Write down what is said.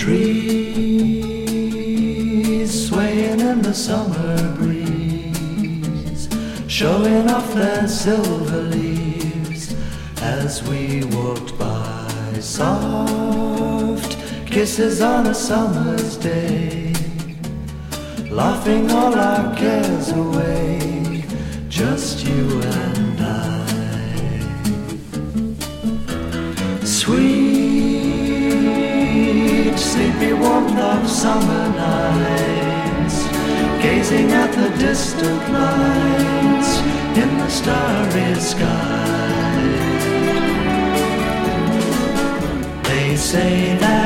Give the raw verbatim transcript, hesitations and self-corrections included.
Trees swaying in the summer breeze, showing off their silver leaves as we walked by. Soft kisses on a summer's day, laughing all our cares away, just you and I. Sweet, sleepy warmth of summer nights, gazing at the distant lights in the starry sky. They say that